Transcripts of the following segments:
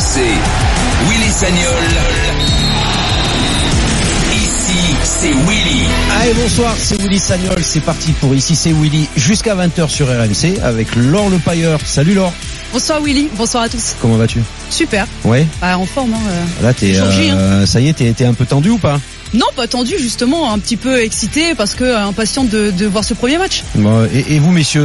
RMC, Willy Sagnol. Ici, c'est Willy. Allez, bonsoir, c'est Willy Sagnol. C'est parti pour Ici, c'est Willy. Jusqu'à 20h sur RMC avec Laure Le Pailleur. Salut Laure. Bonsoir Willy, bonsoir à tous. Comment vas-tu? Super. Ouais. En forme. Là, t'es ça y est, t'es un peu tendu ou pas? Non, pas tendu justement, un petit peu excité parce que impatient de voir ce premier match. Bon, et vous messieurs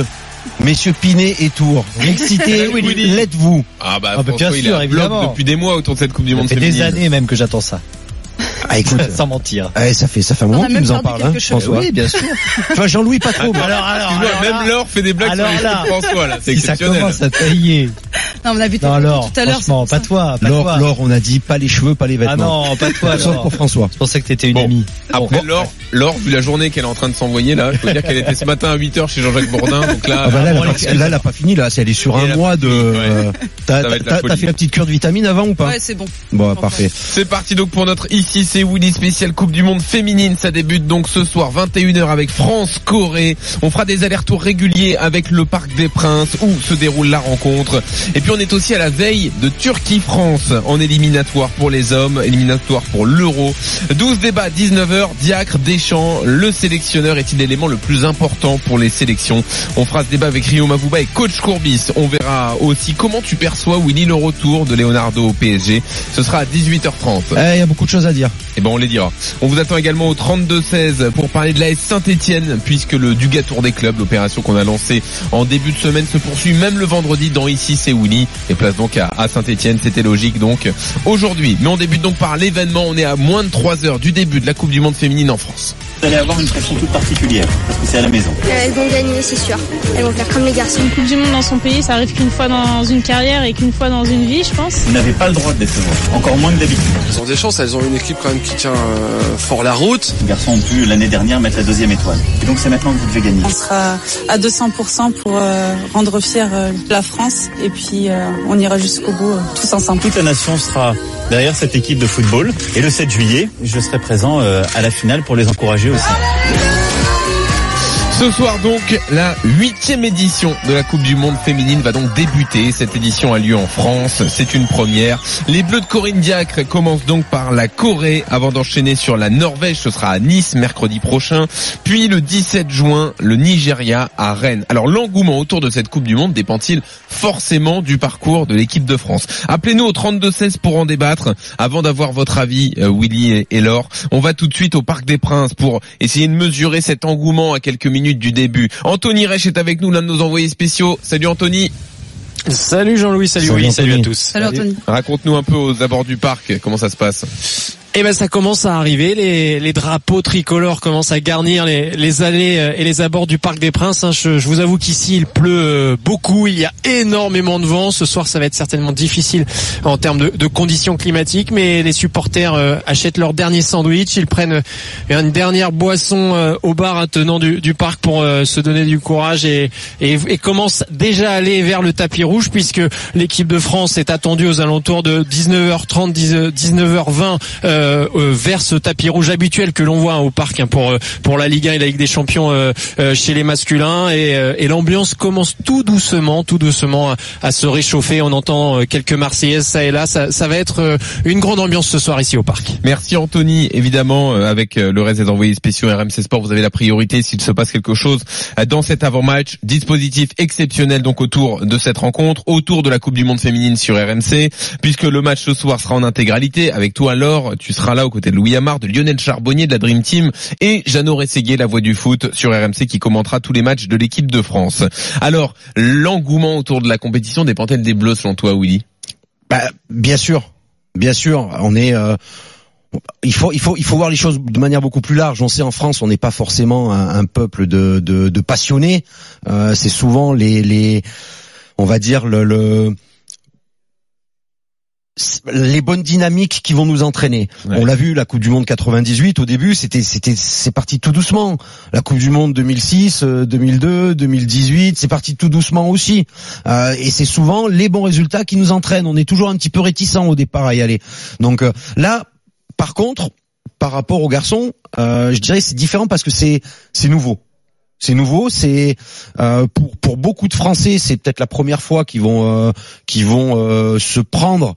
Pinet et Tour, excité, l'êtes-vous? Bien sûr, évidemment. Depuis des mois autour de cette Coupe du Monde féminine. Ça fait des années même que j'attends ça. Ah, écoute, sans mentir. Ça fait un moment que tu nous en parles, François. Oui, bien sûr. Tu vois, Jean-Louis pas trop. Alors, même Laure fait des blagues sur les François, là. C'est exceptionnel. Ça commence à tailler. Non, on a vu tout à l'heure. Franchement, pas toi. Laure, on a dit pas les cheveux, pas les vêtements. Ah non, pas toi. Sauf pour François. Je pensais que t'étais une amie. Après, Laure, vu la journée qu'elle est en train de s'envoyer, là, je peux dire qu'elle était ce matin à 8h chez Jean-Jacques Bourdin, donc là. Là, elle a pas fini, là. Elle est sur un mois de, t'as fait la petite cure de vitamines avant ou pas? Ouais, c'est bon. Bon, parfait. C'est parti donc pour notre Ici, c'est Willy spécial Coupe du Monde féminine. Ça débute donc ce soir 21h avec France-Corée. On fera des allers-retours réguliers avec le Parc des Princes où se déroule la rencontre. Et puis on est aussi à la veille de Turquie-France en éliminatoire pour les hommes, éliminatoire pour l'Euro. 12 débats, 19h, Diacre, Deschamps, le sélectionneur est-il l'élément le plus important pour les sélections? On fera ce débat avec Rio Mavouba et Coach Courbis. On verra aussi comment tu perçois, Willy, le retour de Leonardo au PSG. Ce sera à 18h30. Il y a beaucoup de choses à dire. Et on les dira. On vous attend également au 32-16 pour parler de l'AS Saint-Etienne, puisque le Duga Tour des clubs, l'opération qu'on a lancée en début de semaine, se poursuit même le vendredi dans Ici c'est Willy. Et place donc à Saint-Etienne, c'était logique donc aujourd'hui. Mais on débute donc par l'événement, on est à moins de 3 heures du début de la Coupe du Monde féminine en France. Vous allez avoir une pression toute particulière, parce que c'est à la maison. Elles vont gagner, c'est sûr. Elles vont faire comme les garçons. Une Coupe du Monde dans son pays, ça arrive qu'une fois dans une carrière et qu'une fois dans une vie, je pense. Vous n'avez pas le droit de décevoir, encore moins que d'habitude. Elles ont des chances, elles ont une équipe quand même qui tient fort la route. Les garçons ont pu l'année dernière mettre la 2e étoile. Et donc c'est maintenant que vous devez gagner. On sera à 200% pour rendre fière la France et puis on ira jusqu'au bout tous ensemble. Toute la nation sera derrière cette équipe de football. Et le 7 juillet, je serai présent à la finale pour les encourager aussi. Ce soir donc, la 8e édition de la Coupe du Monde féminine va donc débuter. Cette édition a lieu en France, c'est une première. Les Bleus de Corinne Diacre commencent donc par la Corée avant d'enchaîner sur la Norvège. Ce sera à Nice mercredi prochain. Puis le 17 juin, le Nigeria à Rennes. Alors l'engouement autour de cette Coupe du Monde dépend-il forcément du parcours de l'équipe de France? Appelez-nous au 32-16 pour en débattre. Avant d'avoir votre avis, Willy et Laure, on va tout de suite au Parc des Princes pour essayer de mesurer cet engouement à quelques minutes du début. Anthony Reich est avec nous, l'un de nos envoyés spéciaux. Salut Anthony. Salut Jean-Louis, salut Willy, salut à tous. Salut Anthony. Raconte-nous un peu aux abords du parc, comment ça se passe? Ça commence à arriver, les drapeaux tricolores commencent à garnir les allées et les abords du Parc des Princes. Je vous avoue qu'ici il pleut beaucoup, il y a énormément de vent. Ce soir ça va être certainement difficile en termes de conditions climatiques, mais les supporters achètent leur dernier sandwich, ils prennent une dernière boisson au bar attenant du parc pour se donner du courage et commencent déjà à aller vers le tapis rouge, puisque l'équipe de France est attendue aux alentours de 19h30, 19h20 vers ce tapis rouge habituel que l'on voit au parc pour la Ligue 1 et la Ligue des Champions chez les masculins, et l'ambiance commence tout doucement à se réchauffer. On entend quelques Marseillaises ça et là. Ça va être une grande ambiance ce soir ici au parc. Merci Anthony. Évidemment, avec le reste des envoyés spéciaux RMC Sport, vous avez la priorité s'il se passe quelque chose dans cet avant-match. Dispositif exceptionnel donc autour de cette rencontre, autour de la Coupe du Monde féminine sur RMC, puisque le match ce soir sera en intégralité. Avec toi Laure, tu seras là aux côtés de Louis Amard, de Lionel Charbonnier, de la Dream Team, et Jeannot Rességuier, la voix du foot sur RMC, qui commentera tous les matchs de l'équipe de France. Alors, l'engouement autour de la compétition dépend-elle des Bleus selon toi, Willy? Bien sûr. On est il faut voir les choses de manière beaucoup plus large. On sait, en France, on n'est pas forcément un peuple de passionnés. C'est souvent on va dire les bonnes dynamiques qui vont nous entraîner. Ouais. On l'a vu, la Coupe du Monde 98, au début, c'est parti tout doucement. La Coupe du Monde 2006, 2002, 2018, c'est parti tout doucement aussi. Et c'est souvent les bons résultats qui nous entraînent. On est toujours un petit peu réticents au départ à y aller. Donc là, par contre, par rapport aux garçons, je dirais c'est différent parce que c'est nouveau. C'est nouveau, c'est pour beaucoup de Français, c'est peut-être la première fois qu'ils vont se prendre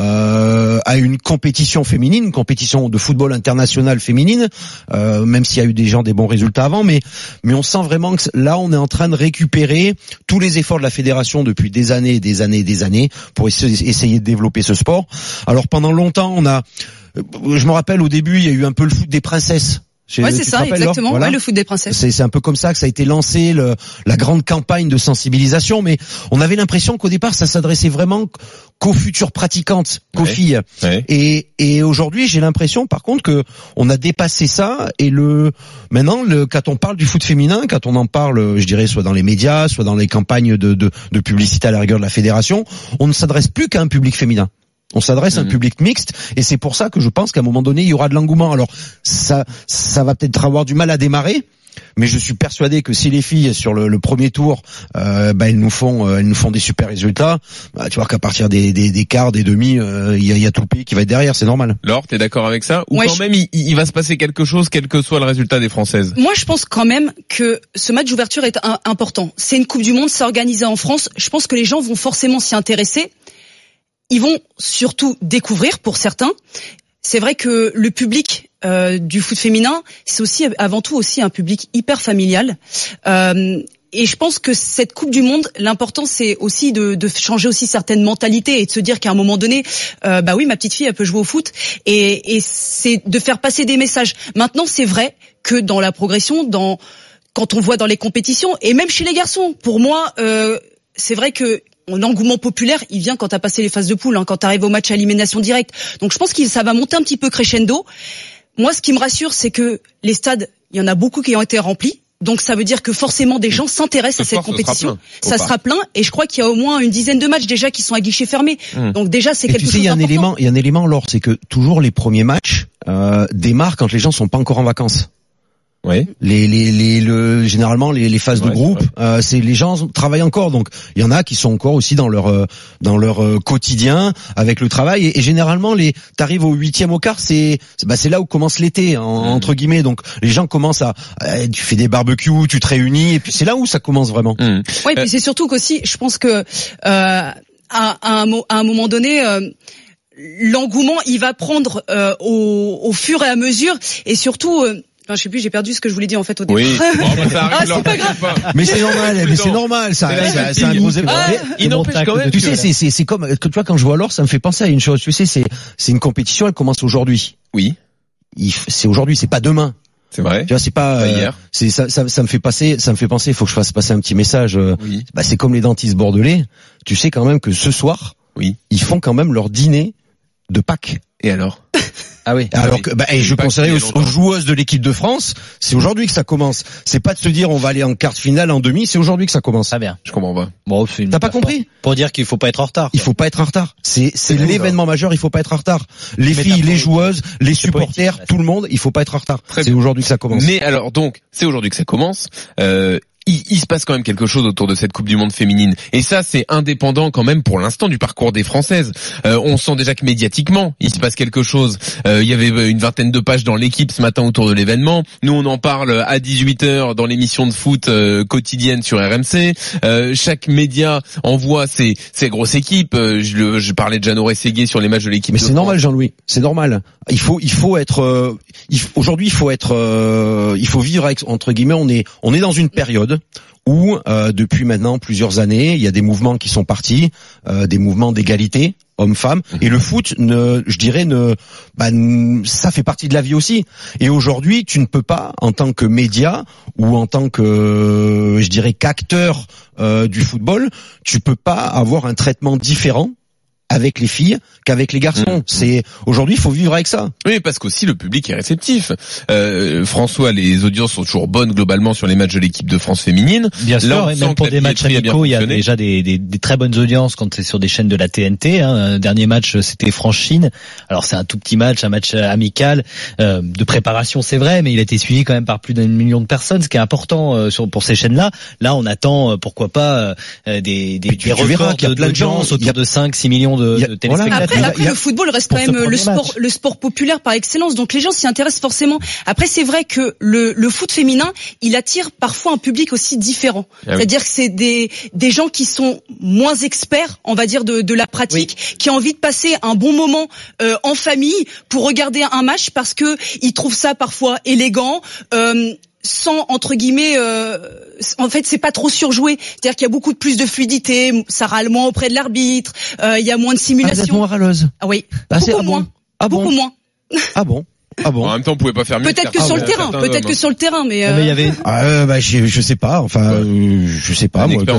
à une compétition féminine, une compétition de football international féminine, même s'il y a eu des bons résultats avant, mais on sent vraiment que là on est en train de récupérer tous les efforts de la fédération depuis des années pour essayer de développer ce sport. Alors pendant longtemps je me rappelle au début il y a eu un peu le foot des princesses. Ouais, c'est ça, exactement. Voilà. Ouais, le foot des princesses. C'est un peu comme ça que ça a été lancé, la grande campagne de sensibilisation, mais on avait l'impression qu'au départ, ça s'adressait vraiment qu'aux futures pratiquantes, qu'aux filles. Ouais. Et aujourd'hui, j'ai l'impression, par contre, que on a dépassé ça et maintenant, quand on parle du foot féminin, quand on en parle, je dirais, soit dans les médias, soit dans les campagnes de publicité à la rigueur de la fédération, on ne s'adresse plus qu'à un public féminin. On s'adresse à un public mixte et c'est pour ça que je pense qu'à un moment donné, il y aura de l'engouement. Alors, ça va peut-être avoir du mal à démarrer, mais je suis persuadé que si les filles sur le premier tour, elles nous font des super résultats, tu vois qu'à partir des quarts, des demi, il y a tout le pays qui va être derrière, c'est normal. Laure, t'es d'accord avec ça? Ou quand même il va se passer quelque chose, quel que soit le résultat des Françaises? Moi, je pense quand même que ce match d'ouverture est important. C'est une Coupe du Monde, c'est organisé en France. Je pense que les gens vont forcément s'y intéresser. Ils vont surtout découvrir pour certains. C'est vrai que le public du foot féminin, c'est aussi avant tout aussi un public hyper familial. Et je pense que cette Coupe du Monde, l'important c'est aussi de changer aussi certaines mentalités et de se dire qu'à un moment donné, oui, ma petite fille elle peut jouer au foot et c'est de faire passer des messages. Maintenant, c'est vrai que dans la progression, quand on voit dans les compétitions et même chez les garçons, pour moi, c'est vrai que l'engouement populaire, il vient quand t'as passé les phases de poule, quand t'arrives au match à élimination directe. Donc je pense que ça va monter un petit peu crescendo. Moi, ce qui me rassure, c'est que les stades, il y en a beaucoup qui ont été remplis. Donc ça veut dire que forcément des gens s'intéressent à cette compétition. Ça sera plein et je crois qu'il y a au moins une dizaine de matchs déjà qui sont à guichet fermé. Donc déjà c'est quelque chose d'important. Il y a un élément, Laure, c'est que toujours les premiers matchs démarrent quand les gens sont pas encore en vacances. Oui. Généralement les phases de groupe, c'est les gens travaillent encore, donc il y en a qui sont encore aussi dans leur quotidien avec le travail et généralement t'arrives au 8e au quart, c'est là où commence l'été entre guillemets, donc les gens commencent tu fais des barbecues, tu te réunis et puis c'est là où ça commence vraiment. Oui, et puis c'est surtout qu'aussi je pense que à un moment donné l'engouement il va prendre au fur et à mesure et surtout je sais plus, j'ai perdu ce que je voulais dire en fait au début. Oui. Ça arrive, c'est pas grave. Mais c'est normal, ça. C'est un gros événement. Il n'empêche quand même. Tu sais, c'est comme, tu vois, quand je vois Laure, ça me fait penser à une chose. Tu sais, c'est une compétition, elle commence aujourd'hui. Oui. C'est aujourd'hui, c'est pas demain. C'est vrai. Tu vois, c'est pas hier. Ça me fait penser, il faut que je fasse passer un petit message. Oui. C'est comme les dentistes bordelais. Tu sais quand même que ce soir, ils font quand même leur dîner de Pâques. Et alors? Ah oui. Alors que je conseillerais aux joueuses de l'équipe de France, c'est aujourd'hui que ça commence. C'est pas de se dire on va aller en quart de finale, en demi, c'est aujourd'hui que ça commence. Très bien. Je comprends pas. Bon, t'as pas compris? Pour dire qu'il faut pas être en retard. Il faut pas être en retard. C'est l'événement majeur, il faut pas être en retard. Les filles, les joueuses, les supporters, tout le monde, il faut pas être en retard. C'est aujourd'hui que ça commence. Mais alors donc, c'est aujourd'hui que ça commence. Il se passe quand même quelque chose autour de cette Coupe du Monde féminine. Et ça, c'est indépendant quand même pour l'instant du parcours des Françaises. On sent déjà que médiatiquement, il se passe quelque chose. Il y avait une vingtaine de pages dans l'équipe ce matin autour de l'événement. Nous, on en parle à 18h dans l'émission de foot quotidienne sur RMC. Chaque média envoie ses grosses équipes. Je parlais de Jeannot Rességuier sur les matchs de l'équipe. Mais c'est normal, Jean-Louis. C'est normal. Il faut être aujourd'hui, il faut vivre avec, entre guillemets, on est dans une période où depuis maintenant plusieurs années, il y a des mouvements qui sont partis, des mouvements d'égalité hommes-femmes, et le foot, ça fait partie de la vie aussi. Et aujourd'hui, tu ne peux pas, en tant que média ou en tant que, je dirais, qu'acteur du football, tu peux pas avoir un traitement différent avec les filles qu'avec les garçons. C'est aujourd'hui, il faut vivre avec ça. Oui, parce qu'aussi le public est réceptif. François, les audiences sont toujours bonnes globalement sur les matchs de l'équipe de France féminine. Bien sûr, même pour des matchs amicaux, il y a déjà des très bonnes audiences quand c'est sur des chaînes de la TNT. Un dernier match, c'était France-Chine. Alors c'est un tout petit match, un match amical de préparation, c'est vrai, mais il a été suivi quand même par plus d'1 million de personnes, ce qui est important pour ces chaînes-là. Là, on attend pourquoi pas des records d'audience autour de 5-6 millions de téléspectateurs. Après, le football reste quand même le sport populaire par excellence, donc les gens s'y intéressent forcément. Après, c'est vrai que le foot féminin, il attire parfois un public aussi différent. C'est-à-dire que c'est des gens qui sont moins experts, on va dire, de la pratique, qui ont envie de passer un bon moment en famille pour regarder un match parce que ils trouvent ça parfois élégant. Sans entre guillemets en fait c'est pas trop surjoué, c'est-à-dire qu'il y a beaucoup plus de fluidité, ça râle moins auprès de l'arbitre, il y a moins de simulation. Vous êtes moins râleuse. Ah oui, beaucoup moins. Beaucoup moins. Ah bon. Ah bon. En même temps, on pouvait pas faire mieux. Peut-être que sur le terrain, peut-être que sur le terrain, mais il y avait je sais pas, enfin je sais pas moi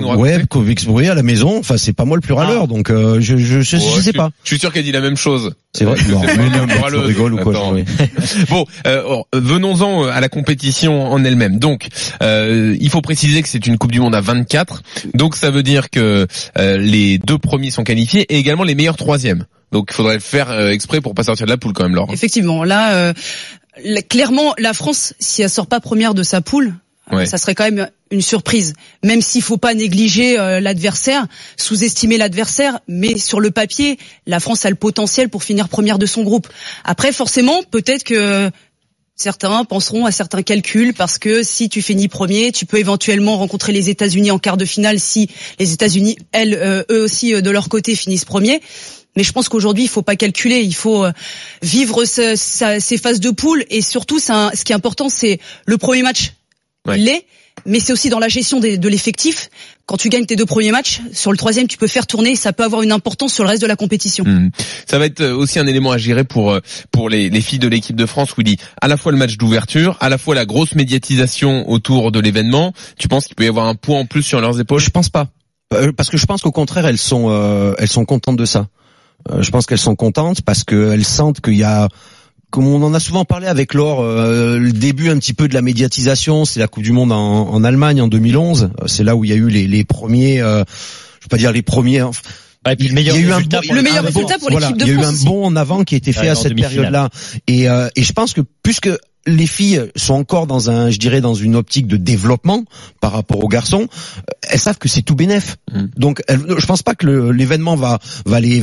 à la maison, enfin c'est pas moi le plus râleur, donc je sais pas. Je suis sûr qu'elle dit la même chose. C'est vrai. Non, tu rigoles ou quoi? Bon, venons-en à la compétition en elle-même. Donc, il faut préciser que c'est une Coupe du Monde à 24. Donc ça veut dire que les 2 premiers sont qualifiés et également les meilleurs 3e. Donc il faudrait le faire exprès pour pas sortir de la poule quand même, Laure. Effectivement, là clairement la France, si elle sort pas première de sa poule, ça serait quand même une surprise. Même s'il faut pas négliger l'adversaire, sous-estimer l'adversaire, mais sur le papier, la France a le potentiel pour finir première de son groupe. Après forcément, peut-être que certains penseront à certains calculs parce que si tu finis premier, tu peux éventuellement rencontrer les États-Unis en quart de finale si les États-Unis, eux aussi de leur côté finissent premiers. Mais je pense qu'aujourd'hui, il faut pas calculer, il faut vivre ces phases de poule et surtout, ce qui est important, c'est le premier match. Il l'est, mais c'est aussi dans la gestion de l'effectif. Quand tu gagnes tes 2 premiers matchs, sur le 3e, tu peux faire tourner, ça peut avoir une importance sur le reste de la compétition. Ça va être aussi un élément à gérer pour les filles de l'équipe de France, Willy. À la fois le match d'ouverture, à la fois la grosse médiatisation autour de l'événement. Tu penses qu'il peut y avoir un poids en plus sur leurs épaules? Je pense pas. Parce que je pense qu'au contraire, elles sont contentes de ça. Je pense qu'elles sont contentes parce qu'elles sentent qu'il y a, comme on en a souvent parlé avec Laure, le début un petit peu de la médiatisation, c'est la Coupe du Monde en Allemagne en 2011. C'est là où il y a eu les premiers, je veux pas dire les premiers. Et puis le meilleur résultat pour l'équipe de France. Il y a eu un bond en avant qui a été fait à cette période-là. Et je pense que puisque les filles sont encore dans une optique de développement par rapport aux garçons, elles savent que c'est tout bénef. Donc, je pense pas que l'événement va les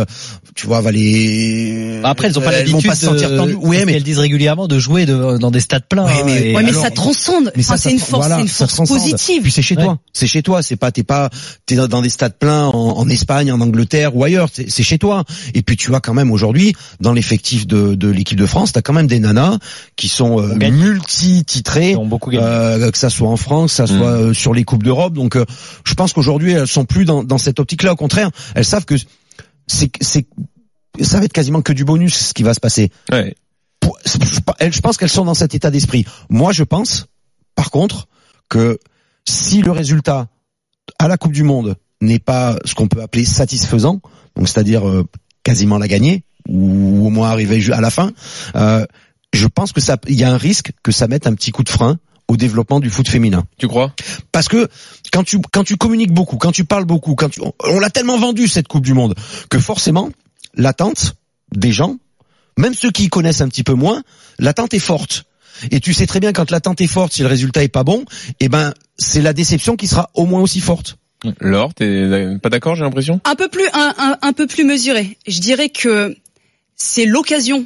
Après, elles ont pas l'habitude de se sentir tendues. Oui, mais elles disent régulièrement de jouer dans des stades pleins. Mais ça transcende. C'est une force positive. Puis c'est chez toi. C'est chez toi. T'es dans des stades pleins en Espagne, en Angleterre ou ailleurs. C'est chez toi. Et puis tu vois quand même aujourd'hui, dans l'effectif de l'équipe de France, t'as quand même des nanas qui sont multi-titrées, que ça soit en France, que ça soit sur les Coupes d'Europe. Donc je pense qu'aujourd'hui elles sont plus dans cette optique-là. Au contraire, elles savent que ça va être quasiment que du bonus ce qui va se passer. Je pense qu'elles sont dans cet état d'esprit. Moi, je pense, par contre, que si le résultat à la Coupe du Monde n'est pas ce qu'on peut appeler satisfaisant, donc c'est-à-dire quasiment la gagner ou au moins arriver à la fin, je pense que il y a un risque que ça mette un petit coup de frein au développement du foot féminin. Tu crois? Parce que quand tu communiques beaucoup, quand tu parles beaucoup, on l'a tellement vendu cette Coupe du Monde que forcément l'attente des gens, même ceux qui y connaissent un petit peu moins, l'attente est forte. Et tu sais très bien quand l'attente est forte, si le résultat est pas bon, c'est la déception qui sera au moins aussi forte. Laure, t'es pas d'accord, j'ai l'impression? Un peu plus mesuré. Je dirais que c'est l'occasion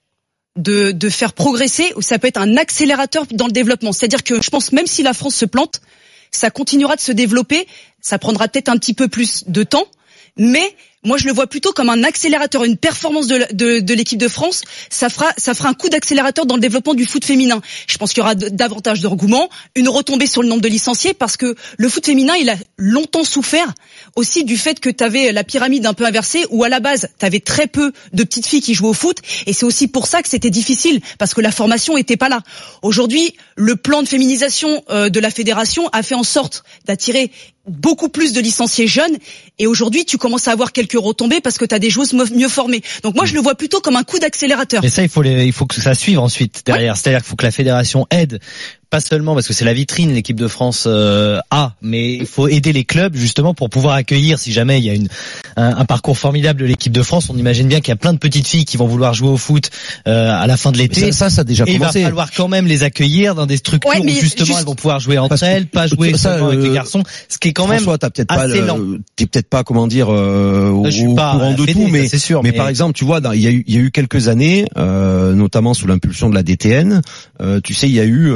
de faire progresser, ou ça peut être un accélérateur dans le développement. C'est-à-dire que je pense même si la France se plante, ça continuera de se développer, ça prendra peut-être un petit peu plus de temps, mais moi je le vois plutôt comme un accélérateur, une performance de l'équipe de France, ça fera un coup d'accélérateur dans le développement du foot féminin. Je pense qu'il y aura davantage d'engouement, une retombée sur le nombre de licenciés, parce que le foot féminin, il a longtemps souffert aussi du fait que tu avais la pyramide un peu inversée, où à la base, tu avais très peu de petites filles qui jouaient au foot, et c'est aussi pour ça que c'était difficile, parce que la formation était pas là. Aujourd'hui, le plan de féminisation de la fédération a fait en sorte d'attirer beaucoup plus de licenciés jeunes, et aujourd'hui tu commences à avoir quelques retombées parce que tu as des joueuses mieux formées. Donc moi je le vois plutôt comme un coup d'accélérateur. Et ça il faut que ça suive ensuite derrière, c'est-à-dire qu'il faut que la fédération aide pas seulement parce que c'est la vitrine, l'équipe de France a, mais il faut aider les clubs justement pour pouvoir accueillir, si jamais il y a un parcours formidable de l'équipe de France. On imagine bien qu'il y a plein de petites filles qui vont vouloir jouer au foot à la fin de l'été. Ça a déjà commencé. Et il va falloir quand même les accueillir dans des structures où justement elles vont pouvoir jouer entre elles, pas jouer seulement avec les garçons, ce qui est quand même François, t'es peut-être pas comment dire au courant de tout, mais c'est sûr. Mais par exemple, tu vois, il y a eu quelques années, notamment sous l'impulsion de la DTN, tu sais, il y a eu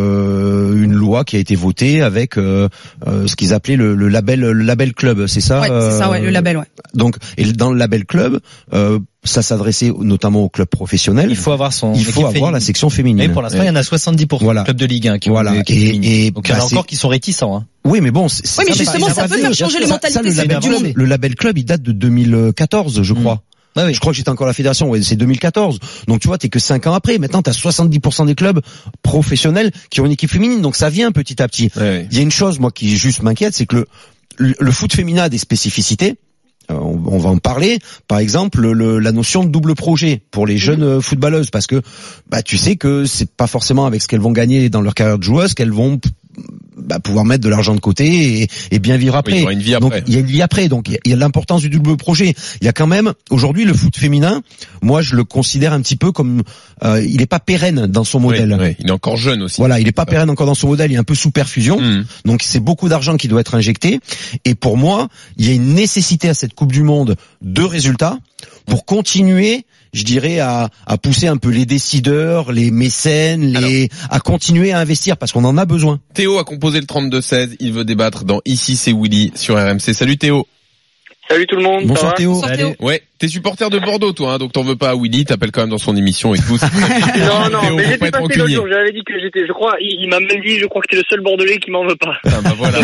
une loi qui a été votée avec ce qu'ils appelaient le label club, c'est ça? Ouais, c'est ça, ouais, le label, ouais. Donc, et dans le label club, ça s'adressait notamment aux clubs professionnels. Il faut avoir la section féminine. Mais pour l'instant, il y en a 70% de clubs de Ligue 1 qui ont et donc il y en a encore qui sont réticents. Hein. Oui, mais bon, oui, mais justement, ça peut faire changer les mentalités. Le label club, il date de 2014, je crois. Ah oui. Je crois que j'étais encore à la fédération, c'est 2014. Donc tu vois, t'es que 5 ans après. Maintenant, t'as 70% des clubs professionnels qui ont une équipe féminine. Donc ça vient petit à petit. Il y a une chose, moi, qui juste m'inquiète, c'est que le foot féminin a des spécificités. On va en parler. Par exemple, la notion de double projet pour les jeunes footballeuses, parce que tu sais que c'est pas forcément avec ce qu'elles vont gagner dans leur carrière de joueuse qu'elles vont pouvoir mettre de l'argent de côté et bien vivre après. Oui, il y aura une vie après. Donc il y a une vie après. Donc il y a l'importance du double projet. Il y a quand même aujourd'hui le foot féminin. Moi, je le considère un petit peu comme il est pas pérenne dans son modèle. Oui, il est encore jeune aussi. Voilà, il est pas pérenne encore dans son modèle. Il est un peu sous perfusion. Donc c'est beaucoup d'argent qui doit être injecté. Et pour moi, il y a une nécessité à cette Coupe du Monde de résultats pour continuer, je dirais, à pousser un peu les décideurs, les mécènes, à continuer à investir parce qu'on en a besoin. Théo a composé le 32-16, il veut débattre dans Ici c'est Willy sur RMC. Salut Théo. Salut tout le monde. Bonsoir Théo. Bonsoir Théo. Ouais, t'es supporter de Bordeaux toi, hein, donc t'en veux pas à Willy, t'appelles quand même dans son émission et tout. non, Théo, mais faut j'étais pas être passé l'autre rancunier. jour, j'avais dit que j'étais, je crois, il m'a même dit, je crois que t'es le seul Bordelais qui m'en veut pas. Ah bah voilà.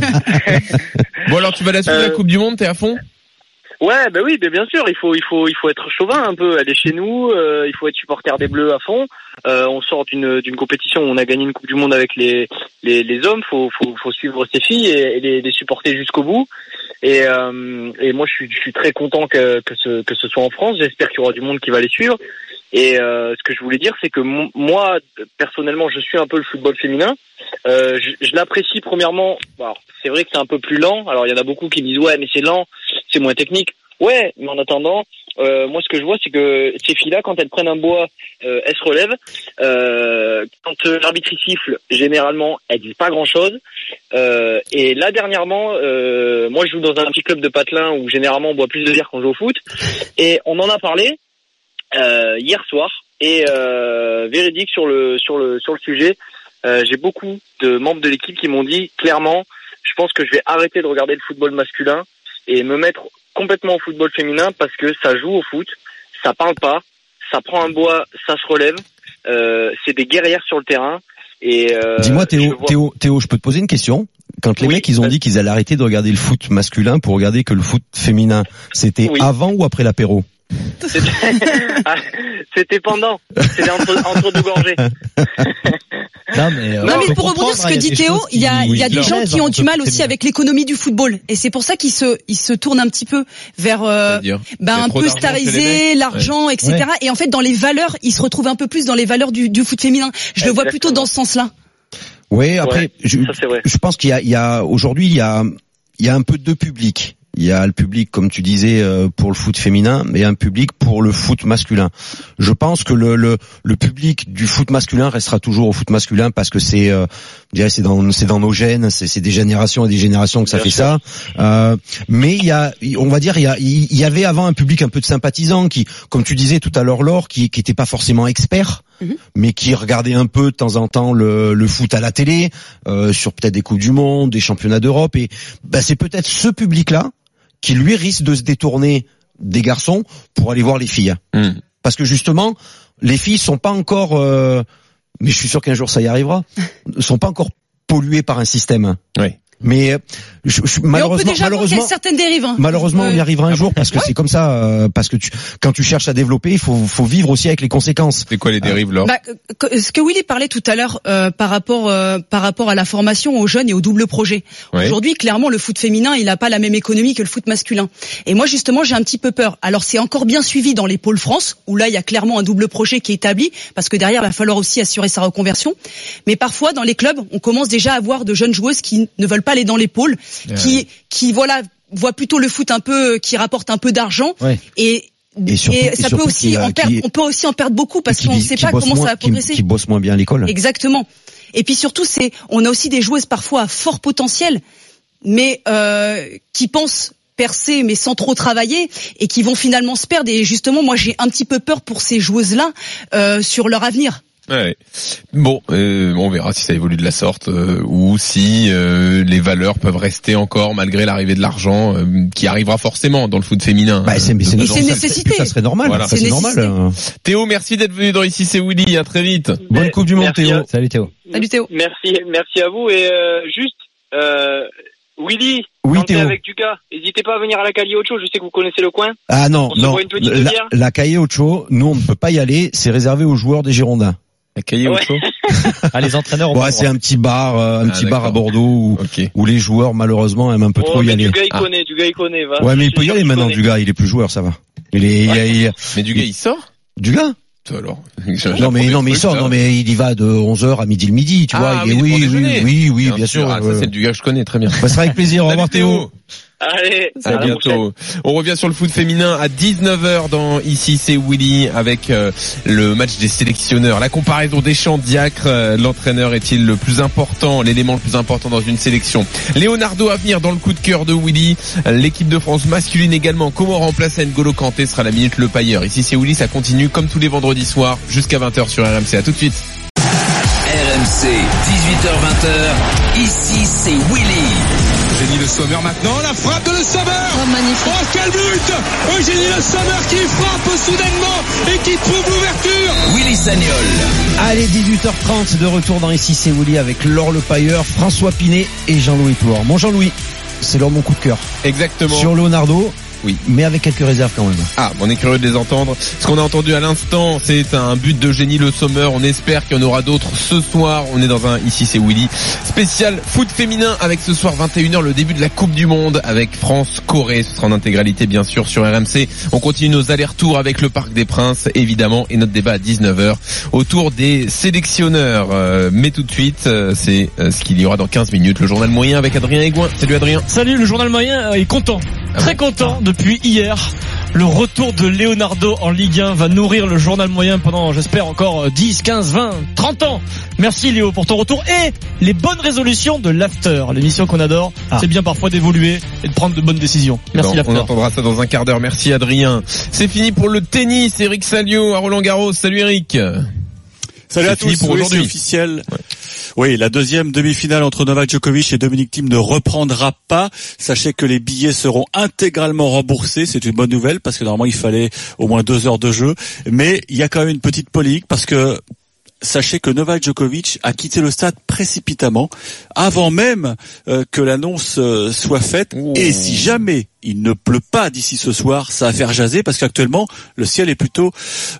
Bon alors tu vas la suivre la Coupe du Monde, t'es à fond? Ouais, oui, bien sûr, il faut être chauvin un peu, aller chez nous, il faut être supporter des Bleus à fond. On sort d'une compétition où on a gagné une Coupe du Monde avec les hommes, faut suivre ces filles et les supporter jusqu'au bout. Et moi je suis très content que ce soit en France, j'espère qu'il y aura du monde qui va les suivre. Et ce que je voulais dire, c'est que moi personnellement, je suis un peu le football féminin. Je l'apprécie premièrement. Alors, c'est vrai que c'est un peu plus lent. Alors il y en a beaucoup qui me disent ouais mais c'est lent, c'est moins technique. Ouais, mais en attendant, moi ce que je vois c'est que ces filles-là, quand elles prennent un bois, elles se relèvent. Quand l'arbitre siffle, généralement elles disent pas grand-chose. Et là dernièrement, moi je joue dans un petit club de patelin où généralement on boit plus de bière qu'on joue au foot. Et on en a parlé hier soir. Et véridique sur le sujet. J'ai beaucoup de membres de l'équipe qui m'ont dit clairement, je pense que je vais arrêter de regarder le football masculin et me mettre complètement au football féminin parce que ça joue au foot, ça parle pas, ça prend un bois, ça se relève, c'est des guerrières sur le terrain. Et dis-moi Théo, je peux te poser une question? Quand les mecs ils ont dit qu'ils allaient arrêter de regarder le foot masculin pour regarder que le foot féminin, c'était avant ou après l'apéro? C'était pendant. C'était entre deux gorgées. Non mais pour rebondir sur ce que dit Théo, il y a des gens qui ont du mal aussi avec l'économie du football et c'est pour ça qu'ils se tournent un petit peu vers un peu stariser l'argent, etc. Et en fait dans les valeurs, ils se retrouvent un peu plus dans les valeurs du foot féminin. Je le vois plutôt dans ce sens-là. Oui, après je pense qu'il y a aujourd'hui il y a un peu deux publics. Il y a le public, comme tu disais, pour le foot féminin, et un public pour le foot masculin. Je pense que le public du foot masculin restera toujours au foot masculin parce que c'est dans nos gènes, c'est des générations et des générations que ça fait ça. Mais il y avait avant un public un peu de sympathisants qui, comme tu disais tout à l'heure, Laure, qui était pas forcément expert, mais qui regardait un peu de temps en temps le foot à la télé, sur peut-être des coupes du monde, des championnats d'Europe, et c'est peut-être ce public-là qui lui risque de se détourner des garçons pour aller voir les filles. Parce que justement, les filles sont pas encore, mais je suis sûr qu'un jour ça y arrivera, sont pas encore polluées par un système. Oui. Mais malheureusement, on peut déjà voir qu'il y a certaines dérives. Hein. Malheureusement, on y arrivera un jour parce que c'est comme ça. Parce que quand tu cherches à développer, il faut vivre aussi avec les conséquences. C'est quoi les dérives, Laure? Ce que Willy parlait tout à l'heure par rapport à la formation aux jeunes et au double projet. Ouais. Aujourd'hui, clairement, le foot féminin, il n'a pas la même économie que le foot masculin. Et moi, justement, j'ai un petit peu peur. Alors, c'est encore bien suivi dans les pôles France, où là, il y a clairement un double projet qui est établi, parce que derrière, il va falloir aussi assurer sa reconversion. Mais parfois, dans les clubs, on commence déjà à voir de jeunes joueuses qui ne veulent pas aller dans les pôles, qui voilà, voient plutôt le foot un peu, qui rapporte un peu d'argent. Ouais. Et ça peut aussi on peut aussi en perdre beaucoup parce qu'on ne sait pas comment ça va progresser. Qui bossent moins bien à l'école. Exactement. Et puis surtout, on a aussi des joueuses parfois à fort potentiel, mais qui pensent percer mais sans trop travailler et qui vont finalement se perdre. Et justement, moi, j'ai un petit peu peur pour ces joueuses-là sur leur avenir. Ouais. Bon, on verra si ça évolue de la sorte ou si les valeurs peuvent rester encore malgré l'arrivée de l'argent qui arrivera forcément dans le foot féminin. Bah, c'est nécessité. Ça serait normal. Voilà. Ça c'est normal. Théo, merci d'être venu dans Ici c'est Willy. À très vite. Bonne Coupe du Monde, Théo. Salut Théo. Merci à vous et juste Willy, quand t'es avec Dugas, n'hésitez pas à venir à la Calle Ocho, je sais que vous connaissez le coin. Ah non, la Calle Ocho, nous on ne peut pas y aller, c'est réservé aux joueurs des Girondins. La Calle Ocho. Les entraîneurs. C'est un petit bar, bar à Bordeaux où les joueurs malheureusement aiment un peu trop y aller. Dugas il connaît. Va. Ouais, mais il peut y aller maintenant. Dugas, il est plus joueur, ça va. Mais Dugas, il sort. Dugas. Alors. Non mais il sort. Non mais il y va de 11h à midi, tu vois. Oui, bien sûr. Ça c'est le Dugas que je connais très bien. Ça sera avec plaisir. Au revoir Théo. Allez, à bientôt. On revient sur le foot féminin à 19h dans Ici c'est Willy avec le match des sélectionneurs. La comparaison Deschamps-Diacre, l'entraîneur est-il le plus important, l'élément le plus important dans une sélection? Leonardo à venir dans le coup de cœur de Willy. L'équipe de France masculine également. Comment remplacer N'Golo Kanté sera la minute Le Pailleur. Ici c'est Willy, ça continue comme tous les vendredis soirs jusqu'à 20h sur RMC. À tout de suite. RMC, 18h-20h. Ici c'est Willy. Eugénie Le Sommer maintenant, la frappe de Le Sommer. Oh, magnifique. Oh, quel but! Eugénie Le Sommer qui frappe soudainement et qui trouve l'ouverture. Willy Sagnol. Allez, 18h30 de retour dans Ici c'est Willy avec Laure Le Pailleur, François Pinet et Jean-Louis Tour. Bon Jean-Louis, c'est l'heure de mon coup de cœur. Exactement. Sur Leonardo. Oui. Mais avec quelques réserves quand même. Ah, on est curieux de les entendre. Ce qu'on a entendu à l'instant, c'est un but d'Eugénie Le Sommer. On espère qu'il y en aura d'autres ce soir. On est dans un Ici c'est Willy spécial foot féminin avec ce soir 21h le début de la Coupe du Monde avec France-Corée. Ce sera en intégralité bien sûr sur RMC. On continue nos allers-retours avec le Parc des Princes évidemment et notre débat à 19h autour des sélectionneurs. Mais tout de suite, c'est ce qu'il y aura dans 15 minutes. Le journal moyen avec Adrien Aigouin. Salut Adrien. Salut, le journal moyen est content. Très content depuis hier. Le retour de Leonardo en Ligue 1 va nourrir le journal moyen pendant, j'espère, encore 10, 15, 20, 30 ans. Merci Léo pour ton retour et les bonnes résolutions de l'After, l'émission qu'on adore. C'est bien parfois d'évoluer et de prendre de bonnes décisions. Merci l'After. On entendra ça dans un quart d'heure. Merci Adrien. C'est fini pour le tennis. Eric Salio à Roland-Garros. Salut Eric. Salut à tous. Pour aujourd'hui. C'est officiel. Ouais. Oui, la deuxième demi-finale entre Novak Djokovic et Dominic Thiem ne reprendra pas. Sachez que les billets seront intégralement remboursés. C'est une bonne nouvelle parce que normalement il fallait au moins 2 heures de jeu. Mais il y a quand même une petite polémique parce que sachez que Novak Djokovic a quitté le stade précipitamment avant même que l'annonce soit faite. Et si jamais il ne pleut pas d'ici ce soir, ça va faire jaser parce qu'actuellement le ciel est plutôt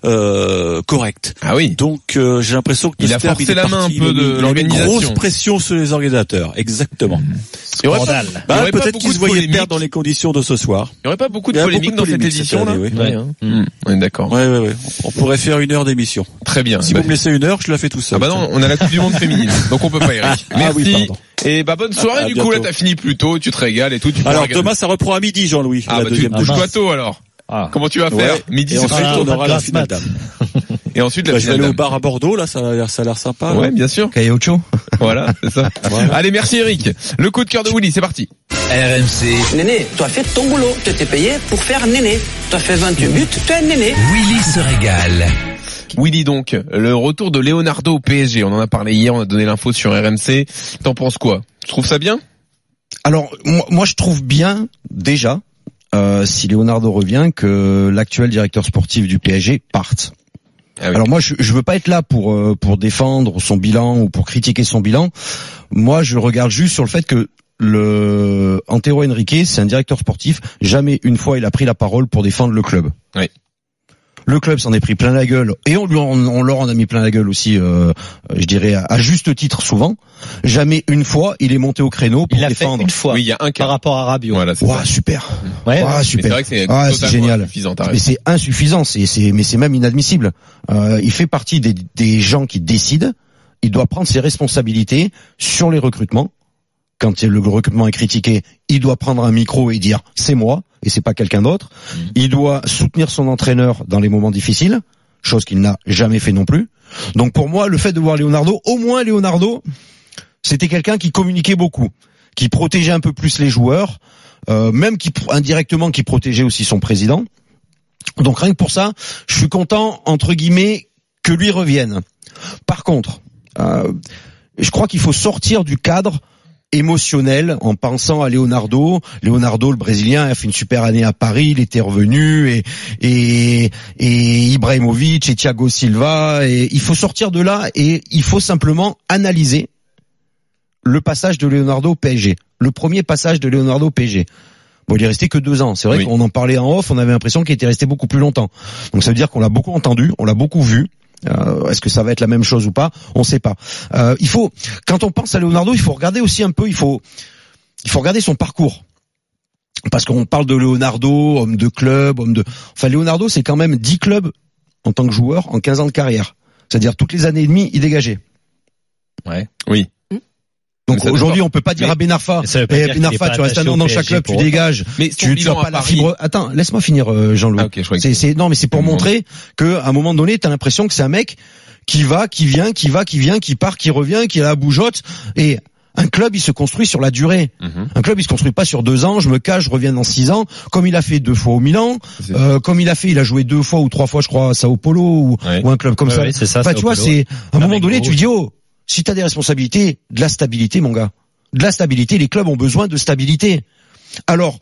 correct. Ah oui. Donc j'ai l'impression que il a forcé la main un peu de l'organisation. Une grosse pression sur les organisateurs. Exactement. Scandale. Peut-être qu'ils se voyaient perdre dans les conditions de ce soir. Il n'y aurait pas beaucoup de polémiques dans cette édition là. Oui, d'accord. Ouais. On pourrait faire 1 heure d'émission. Très bien. Si vous me laissez 1 heure, je la fais tout seul. Ah bah non, on a la Coupe du Monde féminine, donc on peut pas, Eric. Merci. Et bonne soirée du coup, là t'as fini plus tôt, tu te régales et tout. Alors demain ça reprend à midi, Jean-Louis. Ah bah tu couches-toi tôt alors. Comment tu vas faire? Midi, c'est très tôt, on aura la finale. Et ensuite la finale. Je vais aller au bar à Bordeaux, là, ça a l'air sympa. Ouais, bien sûr. Calle Ocho. Voilà, c'est ça. Allez, merci Eric. Le coup de cœur de Willy, c'est parti. RMC. Néné, tu as fait ton boulot, tu t'es payé pour faire néné. Tu as fait 28 buts, tu es un néné. Willy se régale. Willy donc, le retour de Leonardo au PSG, on en a parlé hier, on a donné l'info sur RMC. T'en penses quoi? Tu trouves ça bien? Alors, moi je trouve bien, déjà, si Leonardo revient, que l'actuel directeur sportif du PSG parte. Ah oui. Alors moi je veux pas être là pour défendre son bilan ou pour critiquer son bilan. Moi je regarde juste sur le fait que Antero Henrique, c'est un directeur sportif. Jamais une fois il a pris la parole pour défendre le club. Oui. Le club s'en est pris plein la gueule et on leur en a mis plein la gueule aussi, je dirais à juste titre souvent. Jamais une fois il est monté au créneau pour défendre. Fait une fois. Oui, il y a un cas par rapport à Rabiot. Voilà, super. Ouais. Super. Mais c'est vrai que c'est génial. Mais c'est insuffisant, mais c'est même inadmissible. Il fait partie des gens qui décident. Il doit prendre ses responsabilités sur les recrutements. Quand le recrutement est critiqué, il doit prendre un micro et dire c'est moi et c'est pas quelqu'un d'autre. Il doit soutenir son entraîneur dans les moments difficiles, chose qu'il n'a jamais fait non plus. Donc pour moi, le fait de voir Leonardo, au moins Leonardo, c'était quelqu'un qui communiquait beaucoup, qui protégeait un peu plus les joueurs, même indirectement qui protégeait aussi son président. Donc rien que pour ça, je suis content entre guillemets que lui revienne. Par contre, je crois qu'il faut sortir du cadre émotionnel en pensant à Leonardo. Leonardo, le Brésilien, a fait une super année à Paris, il était revenu et Ibrahimovic et Thiago Silva. Et il faut sortir de là et il faut simplement analyser le passage de Leonardo au PSG. Le premier passage de Leonardo au PSG. Bon, il est resté que 2 ans. C'est vrai qu'on en parlait en off, on avait l'impression qu'il était resté beaucoup plus longtemps. Donc ça veut dire qu'on l'a beaucoup entendu, on l'a beaucoup vu. Est-ce que ça va être la même chose ou pas? On sait pas. Il faut, quand on pense à Leonardo, il faut regarder aussi un peu, il faut regarder son parcours. Parce qu'on parle de Leonardo, homme de club, enfin Leonardo, c'est quand même 10 clubs en tant que joueur en 15 ans de carrière. C'est-à-dire toutes les années et demie, il dégageait. Ouais. Oui. Donc aujourd'hui, on peut pas dire à Ben Arfa, Ben Arfa, tu restes un an dans chaque club, tu dégages. Mais tu as pas la fibre. Attends, laisse-moi finir, Jean-Louis. Non, mais c'est pour montrer que à un moment donné, t'as l'impression que c'est un mec qui va, qui vient, qui part, qui revient, qui a la bougeotte. Et un club, il se construit sur la durée. Un club, il se construit pas sur 2 ans. Je me cache, je reviens dans 6 ans, comme il a fait 2 fois au Milan, comme il a joué 2 fois ou 3 fois, je crois, à Sao Paulo ou un club comme ça. C'est ça. Enfin, tu vois, c'est à un moment donné, tu dis si t'as des responsabilités, de la stabilité, mon gars. De la stabilité, les clubs ont besoin de stabilité. Alors,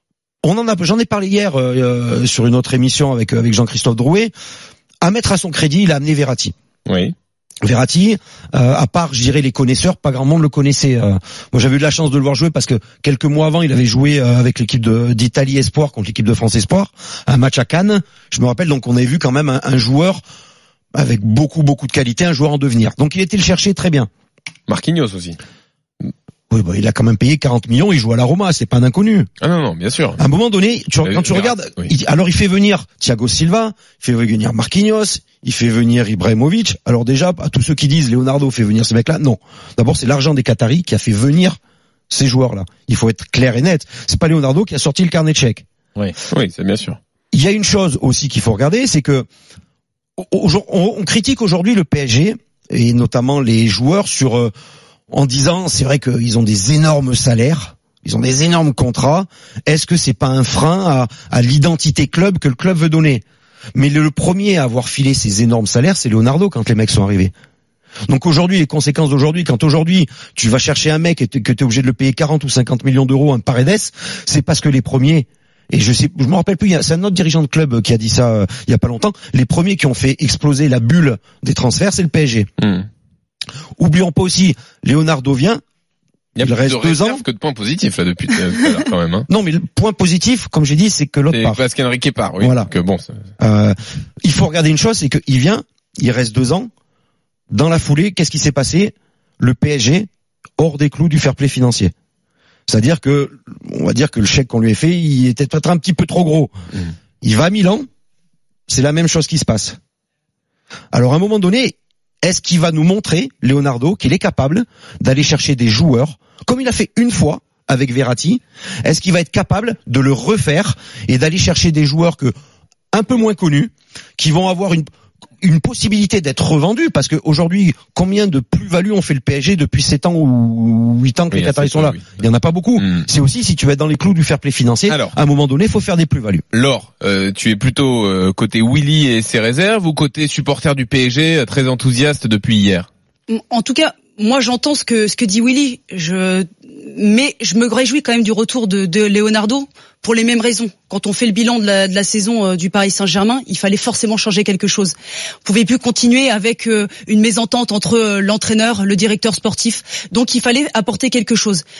j'en ai parlé hier sur une autre émission avec Jean-Christophe Drouet. À mettre à son crédit, il a amené Verratti. Oui. Verratti, à part, je dirais, les connaisseurs, pas grand monde le connaissait. Moi, j'avais eu de la chance de le voir jouer parce que quelques mois avant, il avait joué avec l'équipe d'Italie Espoir contre l'équipe de France Espoir, un match à Cannes. Je me rappelle, donc on avait vu quand même un joueur avec beaucoup de qualité, un joueur en devenir. Donc il était le chercher très bien. Marquinhos aussi. Oui, il a quand même payé 40 millions, il joue à la Roma, c'est pas un inconnu. Ah non, bien sûr. À un moment donné, quand tu regardes, alors il fait venir Thiago Silva, il fait venir Marquinhos, il fait venir Ibrahimovic. Alors déjà, à tous ceux qui disent Leonardo fait venir ces mecs-là, non. D'abord, c'est l'argent des Qataris qui a fait venir ces joueurs-là. Il faut être clair et net. C'est pas Leonardo qui a sorti le carnet de chèques. Oui, c'est bien sûr. Il y a une chose aussi qu'il faut regarder, c'est que on critique aujourd'hui le PSG et notamment les joueurs en disant c'est vrai qu'ils ont des énormes salaires, ils ont des énormes contrats. Est-ce que c'est pas un frein à l'identité club que le club veut donner? Mais le premier à avoir filé ces énormes salaires, c'est Leonardo quand les mecs sont arrivés. Donc aujourd'hui, les conséquences d'aujourd'hui, quand aujourd'hui tu vas chercher un mec et que tu es obligé de le payer 40 ou 50 millions d'euros, un Paredes, c'est parce que les premiers, et je me rappelle plus, c'est un autre dirigeant de club qui a dit ça il y a pas longtemps, les premiers qui ont fait exploser la bulle des transferts, c'est le PSG. Oublions pas aussi, Leonardo vient, il reste 2 ans. Que de points positifs là depuis tout à l'heure quand même. Hein. Non, mais le point positif, comme j'ai dit, c'est que l'autre part. Parce qu'Henrique part, oui. Voilà. Que bon. Il faut regarder une chose, c'est qu'il vient, il reste 2 ans. Dans la foulée, qu'est-ce qui s'est passé? Le PSG hors des clous du fair play financier. C'est-à-dire que, on va dire que le chèque qu'on lui a fait, il était peut-être un petit peu trop gros. Il va à Milan, c'est la même chose qui se passe. Alors à un moment donné, est-ce qu'il va nous montrer, Leonardo, qu'il est capable d'aller chercher des joueurs, comme il a fait une fois avec Verratti? Est-ce qu'il va être capable de le refaire et d'aller chercher des joueurs un peu moins connus, qui vont avoir une possibilité d'être revendus? Parce que aujourd'hui, combien de plus-values ont fait le PSG depuis 7 ans ou 8 ans que les Qataris sont là? Il y en a pas beaucoup. C'est aussi, si tu veux être dans les clous du fair play financier, à un moment donné, il faut faire des plus-values. Laure, tu es plutôt côté Willy et ses réserves ou côté supporter du PSG très enthousiaste depuis hier? En tout cas, moi j'entends ce que dit Willy, mais je me réjouis quand même du retour de Leonardo pour les mêmes raisons. Quand on fait le bilan de la saison du Paris Saint-Germain, il fallait forcément changer quelque chose. On pouvait plus continuer avec une mésentente entre l'entraîneur, le directeur sportif. Donc il fallait apporter quelque chose.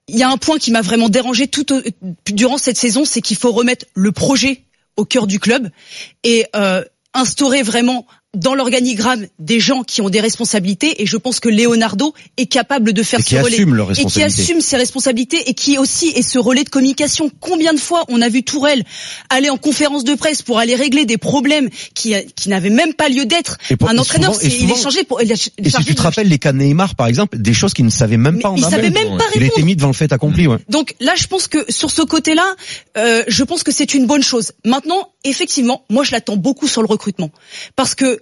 il y a un point qui m'a vraiment dérangé durant cette saison, c'est qu'il faut remettre le projet au cœur du club et instaurer vraiment dans l'organigramme des gens qui ont des responsabilités, et je pense que Leonardo est capable de faire ce relais et qui assume ses responsabilités et qui aussi est ce relais de communication. Combien de fois on a vu Tourelle aller en conférence de presse pour aller régler des problèmes qui n'avaient même pas lieu d'être. Un entraîneur, il est chargé pour. Et si tu te rappelles les cas de Neymar, par exemple, des choses qu'il ne savait même pas en amont. Il savait même pas répondre. Il a été mis devant le fait accompli. Ouais. Donc là, je pense que sur ce côté-là, je pense que c'est une bonne chose. Maintenant, effectivement, moi je l'attends beaucoup sur le recrutement, parce que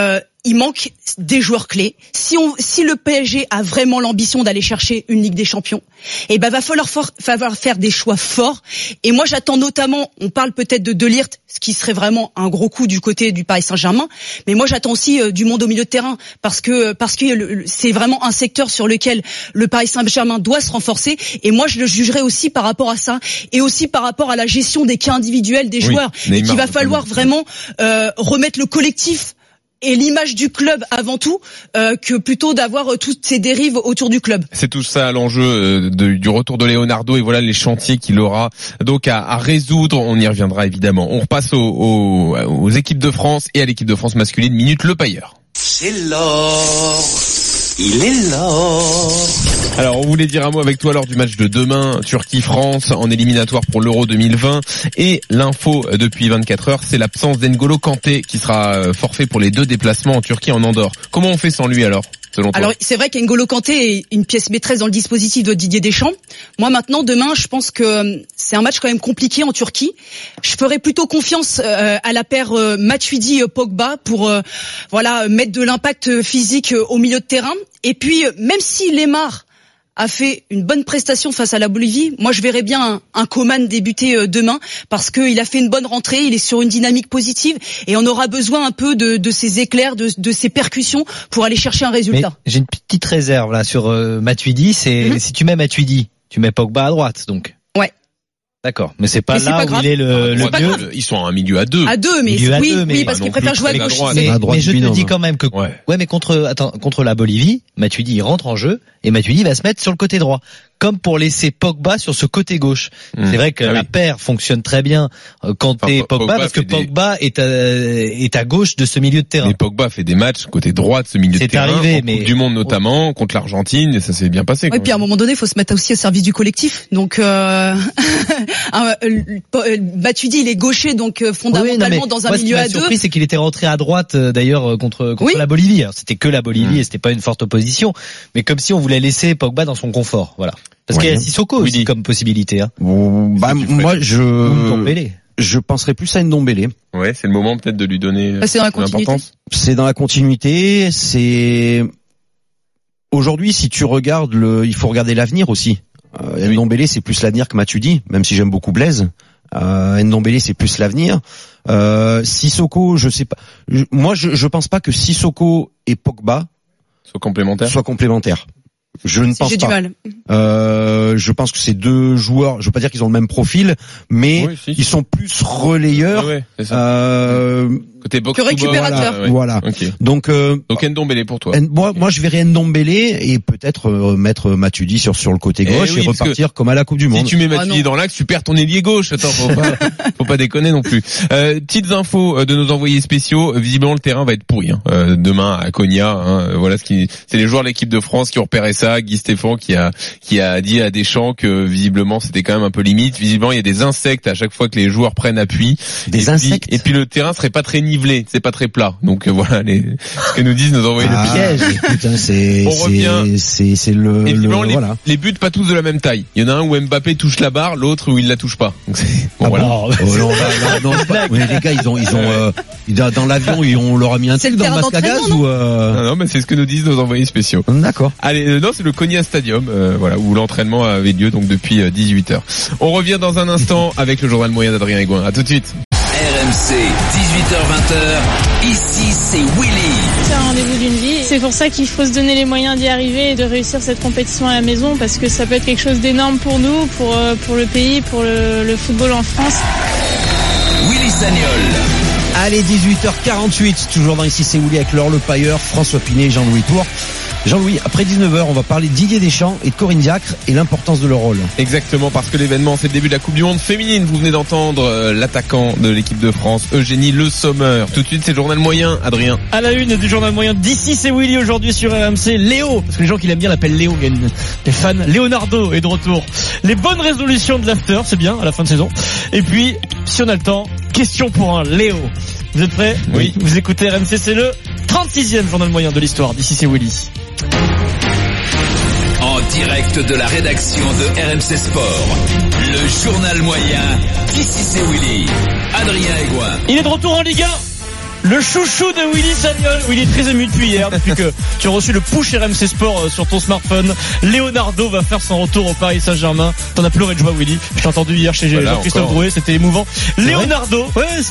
il manque des joueurs clés. Si le PSG a vraiment l'ambition d'aller chercher une Ligue des Champions, va falloir faire des choix forts. Et moi, j'attends notamment, on parle peut-être de Ligt, ce qui serait vraiment un gros coup du côté du Paris Saint-Germain. Mais moi, j'attends aussi du monde au milieu de terrain, parce que c'est vraiment un secteur sur lequel le Paris Saint-Germain doit se renforcer. Et moi, je le jugerai aussi par rapport à ça, et aussi par rapport à la gestion des cas individuels des joueurs, et qu'il va falloir vraiment remettre le collectif et l'image du club avant tout, que plutôt d'avoir toutes ces dérives autour du club. C'est tout ça l'enjeu du retour de Leonardo, et voilà les chantiers qu'il aura donc à résoudre. On y reviendra évidemment. On repasse aux équipes de France et à l'équipe de France masculine. Minute Le Pailleur. C'est l'or. Il est l'or. Alors, on voulait dire un mot avec toi lors du match de demain, Turquie-France, en éliminatoire pour l'Euro 2020. Et l'info depuis 24 heures, c'est l'absence d'N'Golo Kanté, qui sera forfait pour les 2 déplacements en Turquie et en Andorre. Comment on fait sans lui alors, selon toi? Alors, c'est vrai qu'N'Golo Kanté est une pièce maîtresse dans le dispositif de Didier Deschamps. Moi, maintenant, demain, je pense que c'est un match quand même compliqué en Turquie. Je ferai plutôt confiance à la paire Matuidi-Pogba pour mettre de l'impact physique au milieu de terrain. Et puis, même si Lemar a fait une bonne prestation face à la Bolivie, moi je verrais bien un Coman débuter demain, parce qu'il a fait une bonne rentrée, il est sur une dynamique positive, et on aura besoin un peu de ces éclairs, de ces percussions pour aller chercher un résultat. Mais j'ai une petite réserve là sur Matuidi, c'est si tu mets Matuidi, tu mets Pogba à droite donc. Ouais. D'accord, mais c'est pas là où il est le mieux. Ils sont à un milieu à 2. À 2, mais oui, parce qu'il préfère jouer à gauche. Mais je te dis quand même que mais contre la Bolivie, Matuidi il rentre en jeu et Matuidi va se mettre sur le côté droit, comme pour laisser Pogba sur ce côté gauche. C'est vrai que la paire fonctionne très bien Kanté Pogba, parce que Pogba est à gauche de ce milieu de terrain. Mais Pogba fait des matchs côté droit de ce milieu de terrain. C'est arrivé, mais Coupe du Monde notamment contre l'Argentine, et ça s'est bien passé. Oui, puis à un moment donné, il faut se mettre aussi au service du collectif. Donc Matuidi, il est gaucher, donc fondamentalement dans un milieu à 2. Ce qui m'a surpris, c'est qu'il était rentré à droite d'ailleurs contre la Bolivie. Alors, c'était que la Bolivie et c'était pas une forte opposition, mais comme si on voulait laisser Pogba dans son confort. Voilà. Parce qu'il y a Sissoko aussi comme possibilité. Hein. Moi, je penserais plus à Ndombele. Ouais, c'est le moment peut-être de lui donner l'importance. C'est dans la continuité. C'est aujourd'hui, si tu regardes il faut regarder l'avenir aussi. Ndombele, c'est plus l'avenir que Matuidi, même si j'aime beaucoup Blaise. Ndombele, c'est plus l'avenir. Sissoko, je sais pas. Moi, je pense pas que Sissoko et Pogba soient complémentaires. Je ne pense pas. Je pense que ces 2 joueurs, je veux pas dire qu'ils ont le même profil, mais ils sont plus relayeurs. Côté box que récupérateur. Voilà. Okay. Donc Ndombele pour toi. Moi je verrais Ndombele et peut-être mettre Matuidi sur le côté gauche et repartir comme à la Coupe du Monde. Si tu mets Matuidi dans l'axe, tu perds ton ailier gauche. Attends, faut pas déconner non plus. Petites infos de nos envoyés spéciaux. Visiblement le terrain va être pourri demain à Konya. Voilà c'est les joueurs de l'équipe de France qui ont repéré ça. Guy Stéphane qui a dit à Deschamps que visiblement c'était quand même un peu limite. Visiblement il y a des insectes à chaque fois que les joueurs prennent appui. Insectes. Et puis le terrain serait pas très nivelé, c'est pas très plat. Donc voilà ce que nous disent nos envoyés de piège. Putain, c'est voilà. Les buts pas tous de la même taille. Il y en a un où Mbappé touche la barre, l'autre où il la touche pas. Donc voilà. Non, les gars, ils ont dans l'avion, on leur a mis un truc dans le masque à gaz ou Non, mais c'est ce que nous disent nos envoyés spéciaux. D'accord. Allez, non, c'est le Konya Stadium, où l'entraînement avait lieu donc depuis 18h. On revient dans un instant avec le journal moyen d'Adrien Egoin. À tout de suite. RMC, 18h-20h, ici c'est Willy. C'est un rendez-vous d'une vie. C'est pour ça qu'il faut se donner les moyens d'y arriver et de réussir cette compétition à la maison, parce que ça peut être quelque chose d'énorme pour nous, pour le pays, pour le football en France. Willy Sagnol. Allez, 18h48, toujours dans Ici c'est Willy avec Laure Le Pailleur, François Pinet et Jean-Louis Tour. Jean-Louis, après 19h, on va parler de Didier Deschamps et de Corinne Diacre et l'importance de leur rôle. Exactement, parce que l'événement, c'est le début de la Coupe du Monde féminine. Vous venez d'entendre l'attaquant de l'équipe de France, Eugénie Le Sommer. Tout de suite, c'est le journal moyen, Adrien. À la une du journal moyen d'ici, c'est Willy aujourd'hui sur RMC. Léo, parce que les gens qui l'aiment bien l'appellent Léo, il y a des fans. Leonardo est de retour. Les bonnes résolutions de l'after, c'est bien, à la fin de saison. Et puis, si on a le temps, question pour un Léo. Vous êtes prêts? Oui. Vous écoutez RMC, c'est le 36e journal moyen de l'histoire. D'ici, c'est Willy. En direct de la rédaction de RMC Sport, le journal moyen, d'ici c'est Willy, Adrien Aigouin. Il est de retour en Ligue 1. Le chouchou de Willy Sagnol. Willy est très ému depuis hier, depuis que tu as reçu le push RMC Sport sur ton smartphone. Leonardo va faire son retour au Paris Saint-Germain. T'en as pleuré de joie, Willy. Je t'ai entendu hier chez Jean-Christophe Drouet, c'était émouvant. Leonardo,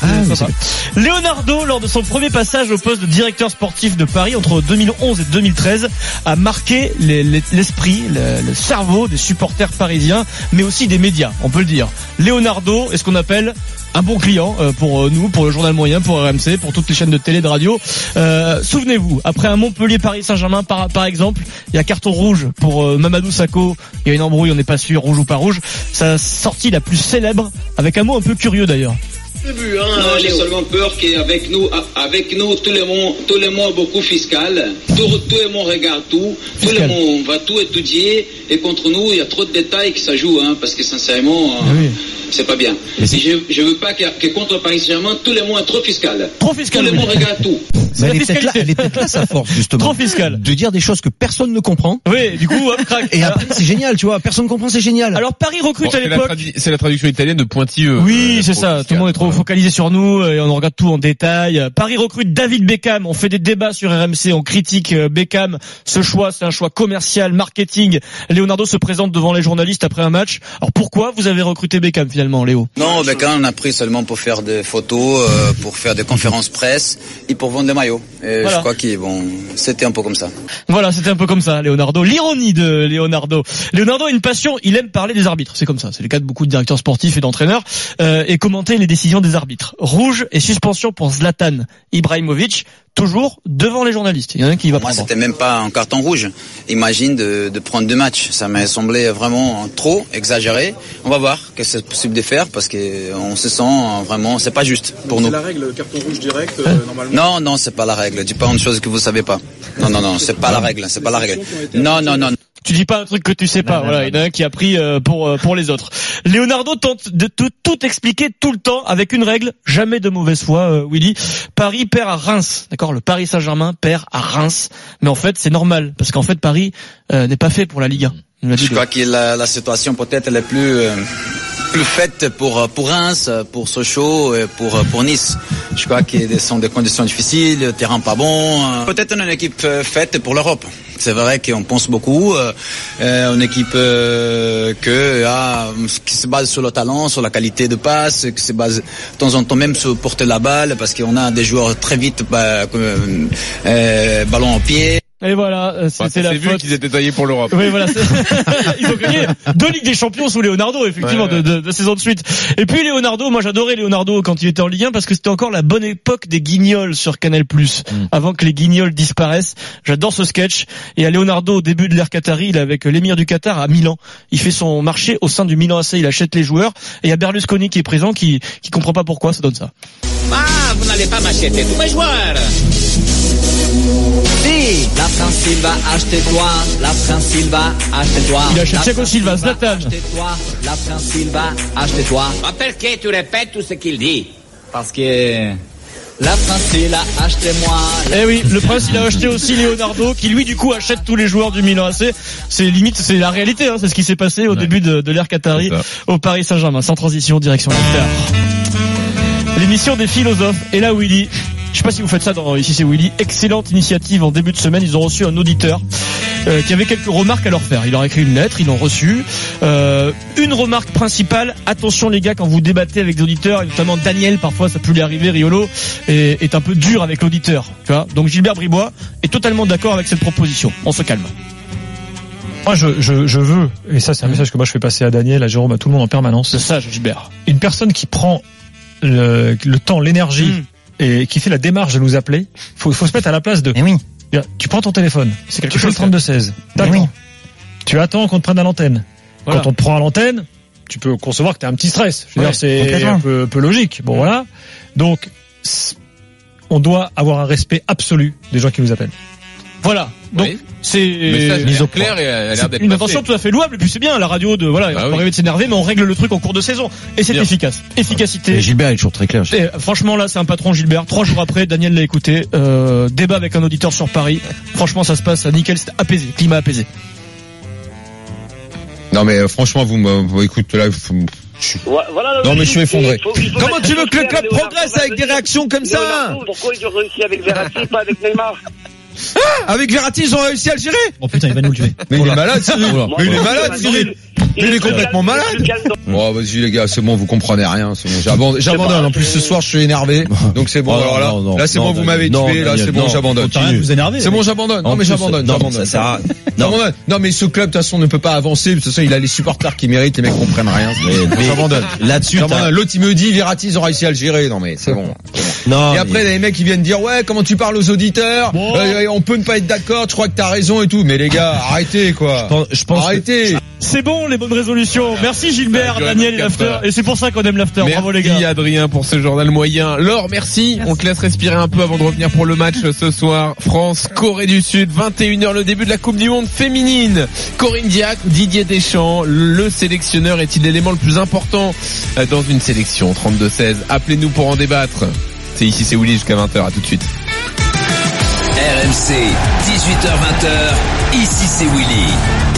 Leonardo, lors de son premier passage au poste de directeur sportif de Paris entre 2011 et 2013, a marqué l'esprit, le cerveau des supporters parisiens, mais aussi des médias, on peut le dire. Leonardo est ce qu'on appelle un bon client pour nous, pour le journal moyen, pour RMC, pour toutes les chaînes de télé, de radio. Souvenez-vous, après un Montpellier-Paris Saint-Germain par exemple, il y a carton rouge pour Mamadou Sakho, il y a une embrouille, on n'est pas sûr, rouge ou pas rouge. Sa sortie la plus célèbre, avec un mot un peu curieux d'ailleurs. Non, j'ai seulement peur qu'avec nous, tout le monde beaucoup fiscal, tout le monde regarde tout le monde va tout étudier, et contre nous, il y a trop de détails qui ça joue, parce que sincèrement, c'est pas bien. Je veux pas que contre Paris Saint-Germain, tout le monde est trop fiscal. Trop fiscal. Tout le monde regarde tout. Elle est peut-être là sa force, justement. Trop fiscal. De dire des choses que personne ne comprend. Oui, du coup, hop, crac. Et après, c'est génial, tu vois. Personne ne comprend, c'est génial. Alors, Paris recrute à l'époque. C'est la traduction italienne de pointilleux. Oui, c'est ça. Fiscal. Tout le monde est trop focalisé sur nous et on regarde tout en détail. Paris recrute David Beckham. On fait des débats sur RMC. On critique Beckham. Ce choix, c'est un choix commercial, marketing. Leonardo se présente devant les journalistes après un match. Alors, pourquoi vous avez recruté Beckham finalement, Léo? Non, Beckham, on a pris seulement pour faire des photos, pour faire des conférences presse et pour vendre des maillots. Et voilà. Je crois c'était un peu comme ça. Voilà, c'était un peu comme ça, Leonardo. L'ironie de Leonardo. Leonardo a une passion, il aime parler des arbitres. C'est comme ça. C'est le cas de beaucoup de directeurs sportifs et d'entraîneurs. Et commenter les décisions des arbitres. Rouge et suspension pour Zlatan Ibrahimovic, toujours devant les journalistes. Il y en a un qui va prendre. Moi, c'était même pas un carton rouge. Imagine de prendre 2 matchs. Ça m'a semblé vraiment trop exagéré. On va voir que c'est possible de faire parce que on se sent vraiment, c'est pas juste pour nous. C'est la règle, le carton rouge direct, normalement. Non, c'est pas la règle. Dis pas une chose que vous savez pas. Non, c'est pas la règle. C'est pas la règle. Non. Tu dis pas un truc que tu sais pas. Voilà, il y en a un qui a pris pour les autres. Leonardo tente de tout expliquer tout le temps avec une règle, jamais de mauvaise foi, Willy. Paris perd à Reims, d'accord? Le Paris Saint-Germain perd à Reims, mais en fait c'est normal parce qu'en fait Paris n'est pas fait pour la Ligue 1. Je crois que la situation peut-être elle est plus faite pour Reims, pour Sochaux, et pour Nice. Je crois que ce sont des conditions difficiles, le terrain pas bon. Peut-être une équipe faite pour l'Europe. C'est vrai qu'on pense beaucoup, une équipe qui se base sur le talent, sur la qualité de passe, qui se base de temps en temps même sur porter la balle, parce qu'on a des joueurs très vite, ballon au pied. Et voilà, c'était la faute. Vu qu'ils étaient taillés pour l'Europe. Oui, voilà. Ils ont gagné 2 Ligues des Champions sous Leonardo, effectivement, de saison de suite. Et puis Leonardo, moi j'adorais Leonardo quand il était en Ligue 1 parce que c'était encore la bonne époque des Guignols sur Canal+. Avant que les Guignols disparaissent. J'adore ce sketch. Et à Leonardo, au début de l'ère Qatari, il est avec l'émir du Qatar à Milan. Il fait son marché au sein du Milan AC, il achète les joueurs. Et il y a Berlusconi qui est présent, qui comprend pas pourquoi ça donne ça. Ah, vous n'allez pas m'acheter tous mes joueurs. Si, la France Silva, achetez-toi. La France Silva, achetez-toi. Il achète Thiago Silva, Zlatan. Achetez-toi. La France Silva, achetez-toi. Pourquoi tu répètes tout ce qu'il dit? Parce que la France Silva, achetez-moi. Eh oui, le prince il a acheté aussi Leonardo, qui lui du coup achète tous les joueurs du Milan AC. C'est limite, c'est la réalité, c'est ce qui s'est passé au début de l'ère Qatari au Paris Saint-Germain. Sans transition, direction l'after. L'émission des philosophes. Et là, Willy. Je sais pas si vous faites ça ici c'est Willy. Excellente initiative en début de semaine. Ils ont reçu un auditeur qui avait quelques remarques à leur faire. Il leur a écrit une lettre, ils l'ont reçue. Une remarque principale, attention les gars quand vous débattez avec des auditeurs, et notamment Daniel, parfois ça peut lui arriver, Riolo est un peu dur avec l'auditeur. Tu vois. Donc Gilbert Bribois est totalement d'accord avec cette proposition. On se calme. Moi, je veux, et ça c'est un message que moi je fais passer à Daniel, à Jérôme, à tout le monde en permanence. C'est ça, Gilbert. Une personne qui prend le temps, l'énergie, et qui fait la démarche de nous appeler, faut se mettre à la place de. Eh oui. Tu prends ton téléphone. C'est quelque chose 32-16. T'attends. Tu attends qu'on te prenne à l'antenne. Voilà. Quand on te prend à l'antenne, tu peux concevoir que t'as un petit stress. Je veux dire, c'est un peu logique. Bon, voilà. Donc, on doit avoir un respect absolu des gens qui nous appellent. Voilà. Donc, c'est mise au clair et elle a l'air d'être une intention tout à fait louable. Et puis c'est bien, la radio il va arriver de s'énerver, mais on règle le truc en cours de saison. Et c'est efficace. Efficacité. Et Gilbert est toujours très clair. Et franchement, là, c'est un patron, Gilbert. 3 jours après, Daniel l'a écouté. Débat avec un auditeur sur Paris. Franchement, ça se passe nickel, c'est apaisé. Climat apaisé. Non, mais franchement, écoute, là, voilà, non mais je suis effondré. Comment tu veux que le club progresse avec des réactions comme ça? Pourquoi ils ont réussi avec Verratti, pas avec Neymar? Avec Verratti, ils ont réussi à le gérer. Oh putain, il va nous le tuer. Mais il est malade, Cyril. Mais il est malade, Cyril. Il est complètement malade. Oh, vas-y les gars, c'est bon, vous comprenez rien. C'est bon, j'abandonne. En plus ce soir, je suis énervé. Donc c'est bon. Alors là, c'est bon, vous m'avez tué. Là, c'est bon, j'abandonne. Vous énervez. C'est bon, j'abandonne. Non mais j'abandonne. Non mais ce club de toute façon ne peut pas avancer. De toute façon, il a les supporters qui méritent. Les mecs comprennent rien. Mais j'abandonne. Là-dessus, l'autre il me dit Verratti, ils ont réussi à le gérer. Non mais c'est bon. Et après les mecs qui viennent dire ouais, comment tu parles aux auditeurs? On peut ne pas être d'accord. Je crois que t'as raison et tout. Mais les gars, arrêtez quoi. Je pense. Arrêtez. C'est bon, les bonnes résolutions. Merci Gilbert, Daniel et l'after. Et c'est pour ça qu'on aime l'after. Bravo les gars. Merci Adrien pour ce journal moyen. Laure, merci. On te laisse respirer un peu avant de revenir pour le match ce soir. France, Corée du Sud, 21h, le début de la Coupe du Monde féminine. Corinne Diacre, Didier Deschamps, le sélectionneur est-il l'élément le plus important dans une sélection? 32-16. Appelez-nous pour en débattre. C'est ici, c'est Willy jusqu'à 20h. À tout de suite. RMC, 18h-20h. Ici, c'est Willy.